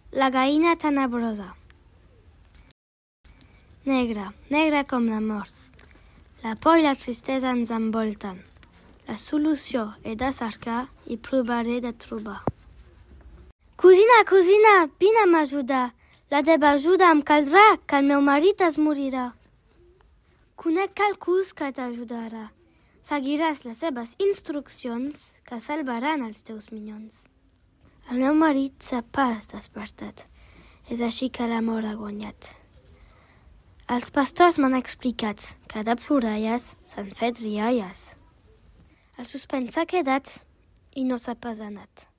La gallina tenebrosa. Negra, negra com la mort. La por i la tristesa ens envolten. La solució és de cercar i provaré de trobar. Cosina, cosina, vine a m'ajudar. La teva ajuda em caldrà, que el meu marit es morirà. Conec qualcú que t'ajudarà. Seguiràs les seves instruccions que salvaran els teus minyons. El meu marit s'ha pas despertat. És així que l'amor ha guanyat. Els pastors m'han explicat que de ploralles s'han fet rialles. El suspens s'ha quedat i no s'ha pas anat.